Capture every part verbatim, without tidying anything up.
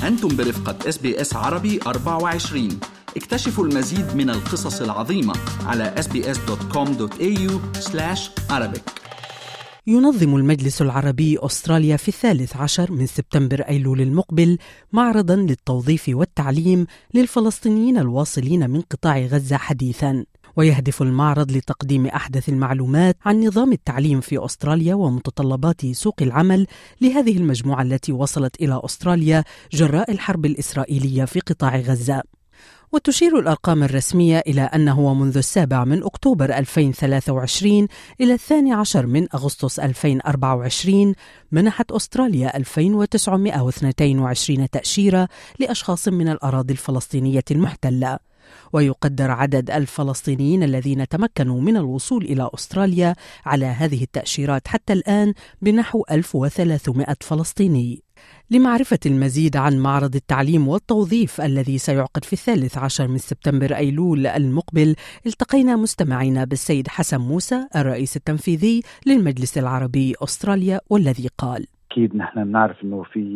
أنتم برفقة إس بي إس عربي أربعة وعشرين. اكتشفوا المزيد من القصص العظيمة على إس بي إس دوت كوم دوت إيه يو سلاش عربيك. ينظم المجلس العربي أستراليا في الثالث عشر من سبتمبر أيلول المقبل معرضاً للتوظيف والتعليم للفلسطينيين الواصلين من قطاع غزة حديثاً. ويهدف المعرض لتقديم أحدث المعلومات عن نظام التعليم في أستراليا ومتطلبات سوق العمل لهذه المجموعة التي وصلت إلى أستراليا جراء الحرب الإسرائيلية في قطاع غزة. وتشير الأرقام الرسمية إلى أنه منذ السابع من أكتوبر ألفين وثلاثة وعشرين إلى الثاني عشر من أغسطس ألفين وأربعة وعشرين منحت أستراليا ألفين وتسعمائة واثنين وعشرين تأشيرة لأشخاص من الأراضي الفلسطينية المحتلة. ويقدر عدد الفلسطينيين الذين تمكنوا من الوصول إلى أستراليا على هذه التأشيرات حتى الآن بنحو ألف وثلاثمائة فلسطيني. لمعرفة المزيد عن معرض التعليم والتوظيف الذي سيعقد في الثالث عشر من سبتمبر أيلول المقبل، التقينا مستمعينا بالسيد حسن موسى الرئيس التنفيذي للمجلس العربي أستراليا، والذي قال: أكيد نحن بنعرف أنه في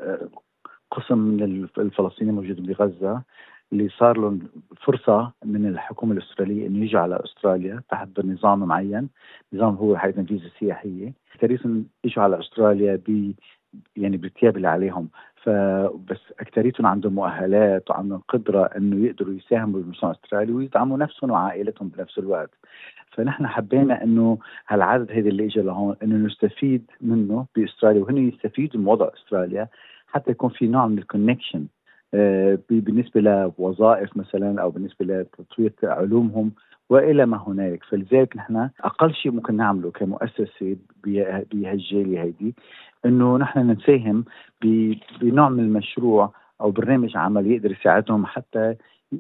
قسم من الفلسطينيين موجودين بغزة اللي صار لهم فرصة من الحكومة الأسترالية إنه يجوا على أستراليا تحت نظام معين، نظام هو حيث فيزا سياحية. كثيرهم يجوا على أستراليا ب يعني بالثياب اللي عليهم، فبس أكثريتهم عندهم مؤهلات وعندهم قدرة إنه يقدروا يساهموا بالمجتمع الأسترالي ويدعموا نفسهم وعائلتهم بنفس الوقت. فنحن حبينا إنه هالعدد هذا اللي إجا لهون إنه نستفيد منه بأستراليا وهن يستفيدوا من وضع أستراليا حتى يكون في نوع من الكونكشن بالنسبة لوظائف مثلا أو بالنسبة لتطوير علومهم وإلى ما هنالك. فلذلك نحن أقل شيء ممكن نعمله كمؤسسة بهالجالية هيدي إنه نحن نساهم بنوع من المشروع أو برنامج عمل يقدر يساعدهم حتى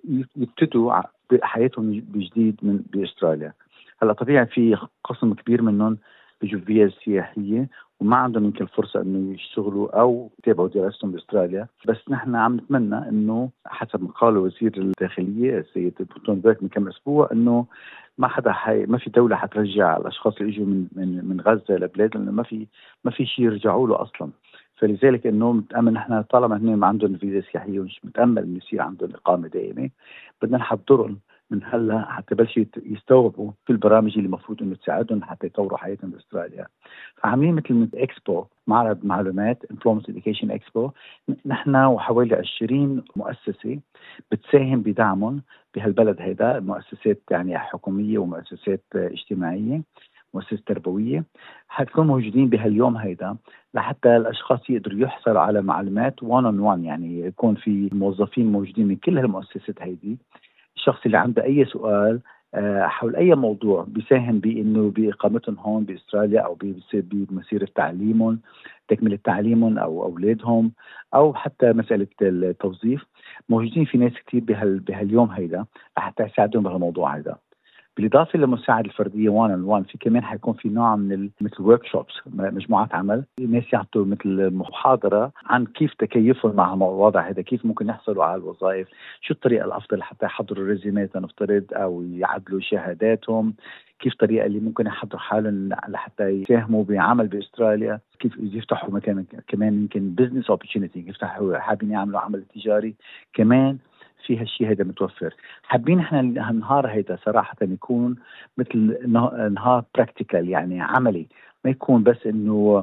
يبتدوا حياتهم بجديد من بأستراليا. هلا طبيعي في قسم كبير منهم بيجوا فيزا سياحية وما عندهم يمكن الفرصة إنه يشتغلوا أو يتابعوا دراستهم بأستراليا، بس نحن عم نتمنى إنه حسب ما قال وزير الداخلية السيد بوتون بيرك من كم أسبوع إنه ما حدا حي ما في دولة حترجع الأشخاص اللي يجوا من من من غزة لبلاد، لأنه ما في ما في شيء يرجعوا له أصلاً. فلذلك إنه متأمل نحن طالما هن ما عندهم فيزا سياحية ومش متأمل إنه يصير عندهم إقامة دائمة، بدنا نحضرهم من هلا حتى بلش يستوعبوا في البرامج اللي المفروض انه تساعدهم حتى يطوروا حياتهم باستراليا. فعاملين مثل اكسبو، معرض معلومات Employment Education Expo. نحن وحوالي عشرين مؤسسة بتساهم بدعمهم بهالبلد هيدا، مؤسسات يعني حكومية ومؤسسات اجتماعية، مؤسسات تربوية، حتكون موجودين بهاليوم هيدا لحتى الأشخاص يقدروا يحصلوا على معلومات one on one، يعني يكون في موظفين موجودين من كل هالمؤسسات هيدي. الشخص اللي عنده أي سؤال حول أي موضوع بيساهم بأنه بإقامتهم هون بأستراليا أو بمسيرة تعليمهم، تكملة تعليمهم أو أولادهم، أو حتى مسألة التوظيف. موجودين في ناس كتير بهال بهاليوم هيدا حتى يساعدهم بهالموضوع هيدا. بالإضافة للمساعدة الفردية وان ان وان، في كمان حيكون في نوع من مثل ورك شوبس، مجموعات عمل، الناس يعطوا مثل محاضرة عن كيف تكيفهم مع الوضع هذا، كيف ممكن يحصلوا على الوظائف، شو الطريقة الأفضل حتى يحضروا ريزيمات نفترض أو يعدلوا شهاداتهم، كيف الطريقة اللي ممكن يحضروا حالهم لحتى يساهموا بعمل بأستراليا، كيف يفتحوا مكان كمان يمكن بزنس اوبورتيونيتي، يفتحوا حابين يعملوا عمل تجاري كمان في هالشيء هذا متوفر. حابين احنا النهار هيدا صراحة يكون مثل نهار براكتيكال، يعني عملي، ما يكون بس انه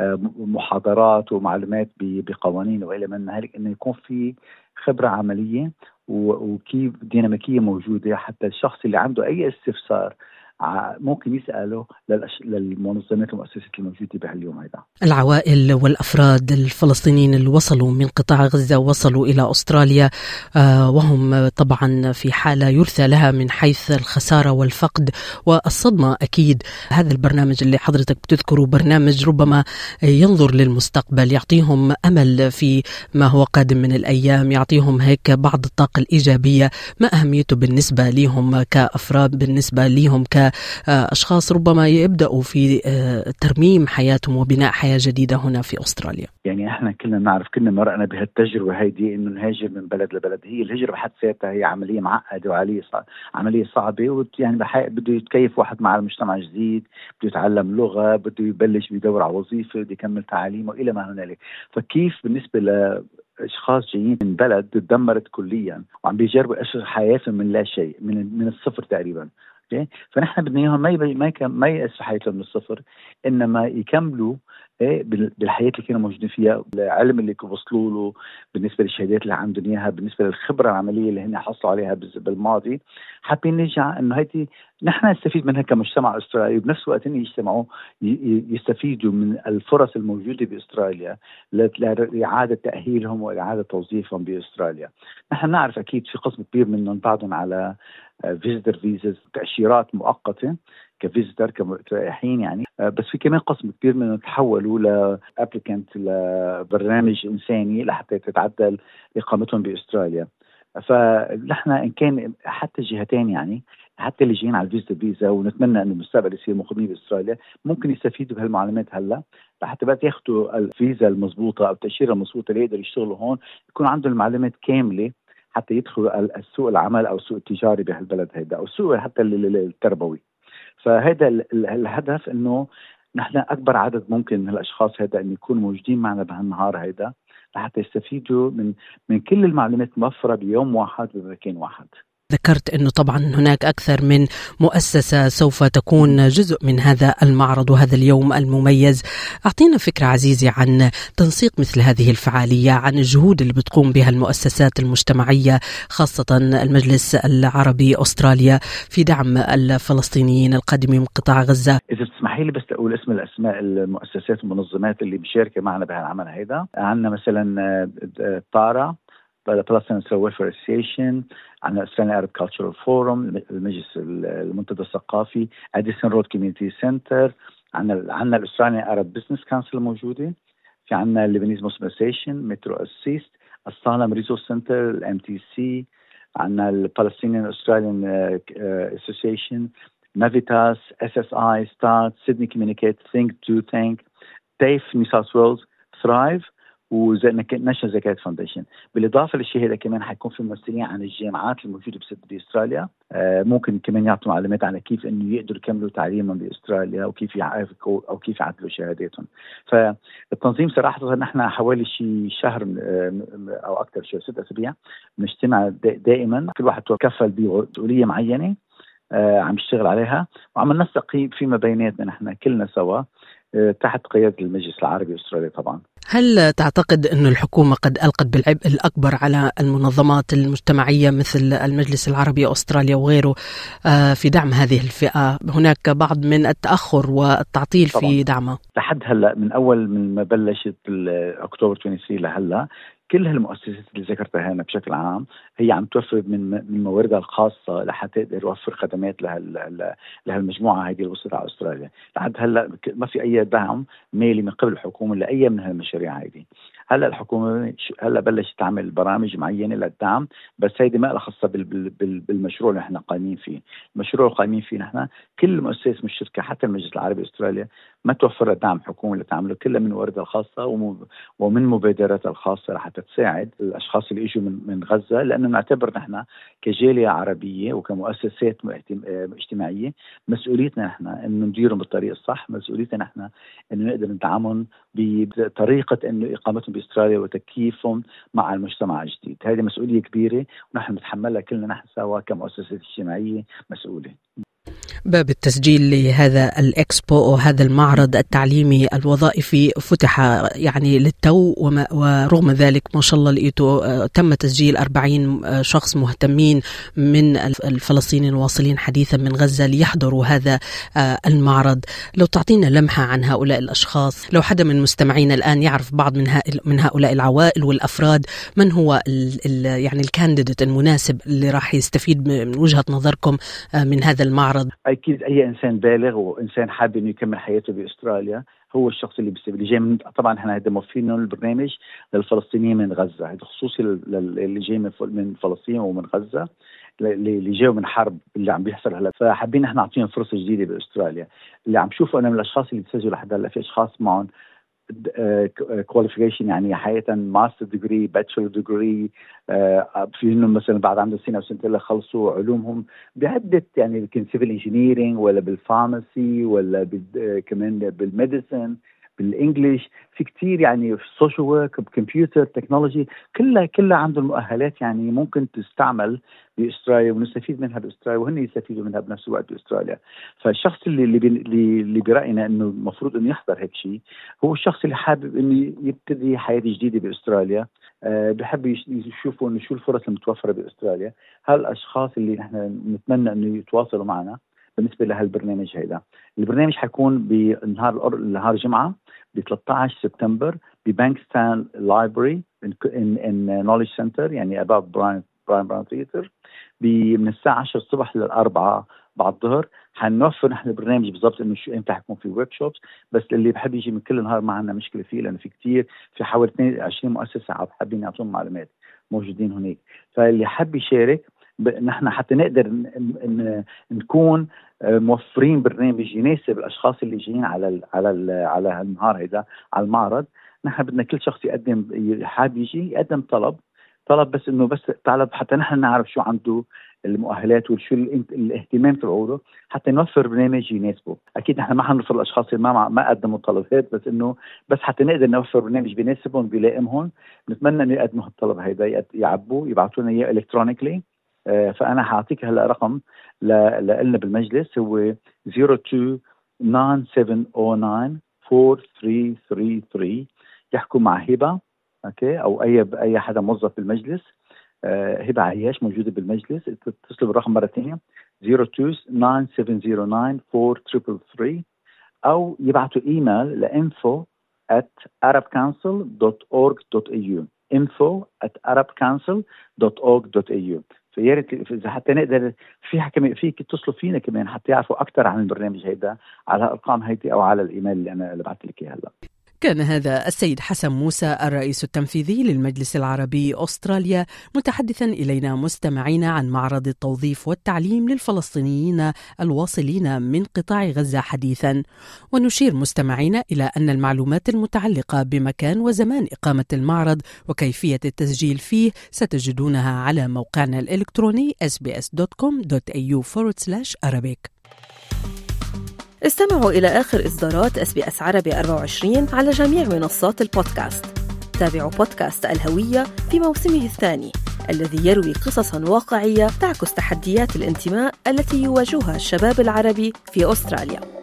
محاضرات ومعلومات بقوانين وإلى من هذا، انه يكون في خبرة عملية وكيف ديناميكية موجودة حتى الشخص اللي عنده أي استفسار ممكن يسأله للمنظمات والمؤسسات الموجودة بهاليوم هذا. العوائل والأفراد الفلسطينيين اللي وصلوا من قطاع غزة وصلوا إلى أستراليا آه وهم طبعا في حالة يرثى لها من حيث الخسارة والفقد والصدمة. أكيد هذا البرنامج اللي حضرتك بتذكره برنامج ربما ينظر للمستقبل، يعطيهم أمل في ما هو قادم من الأيام، يعطيهم هيك بعض الطاقة الإيجابية. ما أهميته بالنسبة لهم كأفراد، بالنسبة لهم ك أشخاص ربما يبدأوا في ترميم حياتهم وبناء حياة جديدة هنا في أستراليا؟ يعني احنا كلنا نعرف، كلنا مرقنا بهالتجربة هيدي انه نهاجر من بلد لبلد. هي الهجرة بحد ذاتها هي عملية معقدة وعملية صعبة، عملية صعبة، يعني بده يتكيف واحد مع المجتمع جديد، بده يتعلم لغة، بده يبلش بيدور على وظيفة، بده يكمل تعليمه إلى ما هنالك. فكيف بالنسبة ل اشخاص جايين من بلد تدمرت كليا وعم بيجربوا اشهر حياتهم من لا شيء، من من الصفر تقريبا. اوكي، فنحن بدنا اياهم ما يبي ما ما يأسوا حياتهم من الصفر، انما يكملوا ايه بالحياه اللي كانوا موجودين فيها، العلم اللي وصلوا له، بالنسبه للشهادات اللي عندهم اياها، بالنسبه للخبره العمليه اللي هن حصلوا عليها بالماضي. حابين نرجع انه هيدي نحن نستفيد منها كمجتمع استرالي، وبنفس الوقت يجتمعوا يستفيدوا من الفرص الموجوده باستراليا لاعاده تاهيلهم واعاده توظيفهم باستراليا. نحن نعرف اكيد في قسم كبير منهم بعضهم على فيزيتر فيزاز، تاشيرات مؤقته كفيزيتر كرائحين يعني، بس في كمان قسم كبير منهم تحولوا لابليكانت لبرنامج انساني لحتى تتعدل اقامتهم باستراليا. فنحن ان كان حتى الجهتين يعني، حتى اللي جايين على الفيزا فيزا ونتمنى انه المستقبل يصير مقيمين باستراليا، ممكن يستفيدوا بهالمعلومات هلا لحتى بقى ياخذوا الفيزا المضبوطه او التاشيره المضبوطه اللي يقدروا يشتغلوا هون، يكون عندهم المعلومات كامله حتى يدخلوا السوق العمل او السوق التجاري بهالبلد هيدا، او السوق حتى التربوي. فهذا الهدف، انه نحن اكبر عدد ممكن من الاشخاص هذا ان يكونوا موجودين معنا بهالنهار هيدا لحتى يستفيدوا من من كل المعلومات الموفره بيوم واحد بمكان واحد. ذكرت أنه طبعا هناك أكثر من مؤسسة سوف تكون جزء من هذا المعرض وهذا اليوم المميز. أعطينا فكرة عزيزي عن تنسيق مثل هذه الفعالية، عن الجهود اللي بتقوم بها المؤسسات المجتمعية خاصة المجلس العربي أستراليا في دعم الفلسطينيين القادمين من قطاع غزة. إذا تسمحي لي بس أقول اسم الأسماء المؤسسات والمنظمات اللي مشاركة معنا بهالعمل هيدا. عندنا مثلا طارا Palestinian Welfare Association، عندنا Australian Arab Cultural Forum، المجلس المنتدى الثقافي، Addison Road Community Center، عندنا عندنا Australian Arab Business Council موجودة، في عندنا Lebanese Muslim Association، Metro Assist، Asylum Resource Center، M T C، عندنا Palestinian Australian Association، Navitas، S S I، Start، Sydney Communicate، Think Do Think، TAFE New South Wales، Thrive، وناشونال زكاة فاونديشن. بالإضافة للشيء هذا كمان حيكون في ممثلين عن الجامعات الموجودة بأستراليا، آه ممكن كمان يعطوا معلومات عن كيف إنه يقدروا يكملوا تعليمهم بأستراليا وكيف يعرفوا أو كيف يعدلوا شهاداتهم. فالتنظيم صراحة نحن حوالي شيء شهر أو أكثر، شيء ست أسابيع نجتمع دائما، كل واحد تكفل بمسؤولية معينة آه عم يشتغل عليها، وعم نستقي فيما بيناتنا نحن كلنا سوا تحت قيادة المجلس العربي الأسترالي. طبعا هل تعتقد أن الحكومة قد ألقت بالعبء الأكبر على المنظمات المجتمعية مثل المجلس العربي أستراليا وغيره في دعم هذه الفئة؟ هناك بعض من التأخر والتعطيل طبعا في دعمها. لحد هلأ من أول من ما بلشت أكتوبر اثنين وعشرين لهلأ، كل هالمؤسسات اللي ذكرتها هنا بشكل عام هي عم توفر من من مواردها الخاصة لحتى تقدر توفر خدمات لهال لهالمجموعة هذه اللي وصلت على أستراليا. لحد هلا ما في أي دعم مالي من قبل الحكومة لأي من هالمشاريع هذه. هلا الحكومة هلا بلشت تعمل برامج معينة للدعم، بس هيدي ما لها خاصة بالمشروع اللي نحن قايمين فيه. المشروع اللي قايمين فيه نحن كل مؤسسة مشتركة حتى المجلس العربي أستراليا ما توفر دعم حكومي لتعمله، كلها من مواردها الخاصة ومن مبادراتها الخاصة لحتى تساعد الأشخاص اللي إجوا من, من غزة، لأنه نعتبر نحن كجالية عربية وكمؤسسات اجتماعية مسؤوليتنا نحن إنه نديرهم بالطريقة الصح، مسؤوليتنا نحن إنه نقدر ندعمهم بطريقة إنه إقامتهم بأستراليا وتكييفهم مع المجتمع الجديد. هذه مسؤولية كبيرة ونحن نتحملها كلنا نحن سوا كمؤسسات اجتماعية مسؤولة. باب التسجيل لهذا الإكسبو وهذا المعرض التعليمي الوظائفي فتح يعني للتو، ورغم ذلك ما شاء الله لقيته تم تسجيل أربعين شخص مهتمين من الفلسطينيين الواصلين حديثا من غزة ليحضروا هذا المعرض. لو تعطينا لمحة عن هؤلاء الأشخاص، لو حدا من مستمعينا الآن يعرف بعض من من هؤلاء العوائل والأفراد، من هو ال ال يعني الكانديديت المناسب اللي راح يستفيد من وجهة نظركم من هذا المعرض؟ أكيد أي إنسان بالغ وإنسان حابب إنه يكمل حياته بأستراليا هو الشخص اللي بيستفيد. اللي جاي من طبعا إحنا هذا موفرين البرنامج للفلسطينيين من غزة، هذا خصوصي اللي جاي من من فلسطين ومن غزة اللي جاوا من حرب اللي عم بيحصل هلا، فحابين إحنا نعطيهم فرصة جديدة بأستراليا. اللي عم شوفه أنا من الأشخاص اللي بيسجلوا لحد هلا في أشخاص معهم كواليفيكيشن يعني حقيقة ماستر ديجري، باتشلر ديجري، في انهم مثلا بعد عندهم سنة وسنتين خلصوا علومهم بعدة يعني يمكن سيفل انجينيرينج ولا بالفارماسي ولا كمان بالميديسن بالإنجليش، في كتير يعني في السوشيال ورك، بكمبيوتر تكنولوجي، كلها كلها عنده المؤهلات يعني ممكن تستعمل بأستراليا ونستفيد منها بأستراليا وهن يستفيدوا منها بنفس الوقت بأستراليا. فالشخص اللي اللي بي اللي برأينا إنه المفروض إنه يحضر هيك شيء هو الشخص اللي حابب إنه يبتدي حياة جديدة بأستراليا، أه بحب يشوفوا إنه شو الفرص المتوفرة بأستراليا. هالأشخاص اللي نحن نتمنى إنه يتواصلوا معنا بالنسبة لهالبرنامج. هيدا البرنامج حيكون بنهار نهار جمعة ب ثلاثة عشر سبتمبر ببانكستان لايبرري in in knowledge center، يعني above براين براين براين ثياتر، من الساعة عشرة الصبح للأربعة بعد الظهر. حنوفر نحن البرنامج بالضبط إنه شو إمتى حيكون في ورك شوبس، بس اللي بحب يجي من كل النهار ما عندنا مشكلة فيه، لأنه في كتير في حوالي اثنين وعشرين مؤسسة حابين يعطون معلومات موجودين هناك. فاللي حب يشارك نحن حتى نقدر ن نكون موفرين برنامج يناسب الاشخاص اللي جايين على ال على ال على النهار هيدا على المعرض. نحن بدنا كل شخص يقدم حاب يجي يقدم طلب طلب بس انه بس طلب حتى نحن نعرف شو عنده المؤهلات وشو الاهتمام تبعوله حتى نوفر برنامج يناسبه. اكيد نحن ما حنوفر الاشخاص اللي ما ما قدموا طلبات، بس انه بس حتى نقدر نوفر برنامج بيناسبهم بيلائمهم. نتمنى انه يقدموا الطلب هيدا، يعبوه يبعثوا لنا اياه الكترونيكلي. فأنا حاعطيك هلا رقم لنا بالمجلس هو صفر اثنين تسعة سبعة صفر تسعة أربعة ثلاثة ثلاثة ثلاثة. يحكوا مع هبة اوكي او اي اي حدا موظف بالمجلس. هبة عياش موجودة بالمجلس. اتصلوا بالرقم مرة ثانية صفر اثنين تسعة سبعة صفر تسعة أربعة ثلاثة ثلاثة او يبعثوا ايميل ل info at arab council dot org dot a u info at arab council dot org dot a u. فيا ريت اذا حتى نقدر فيها كمان فيك تتصلوا فينا كمان حتى يعرفوا اكثر عن البرنامج هيدا على الارقام هيدي او على الايميل اللي انا اللي بعثت لك اياه هلا. كان هذا السيد حسن موسى الرئيس التنفيذي للمجلس العربي أستراليا متحدثا إلينا مستمعين عن معرض التوظيف والتعليم للفلسطينيين الواصلين من قطاع غزة حديثا. ونشير مستمعين إلى أن المعلومات المتعلقة بمكان وزمان إقامة المعرض وكيفية التسجيل فيه ستجدونها على موقعنا الإلكتروني اس بي اس دوت كوم دوت اي يو فورورد سلاش أرابيك. استمعوا إلى آخر إصدارات اس بي اس عربي أربعة وعشرين على جميع منصات البودكاست. تابعوا بودكاست الهوية في موسمه الثاني الذي يروي قصصاً واقعية تعكس تحديات الانتماء التي يواجهها الشباب العربي في أستراليا.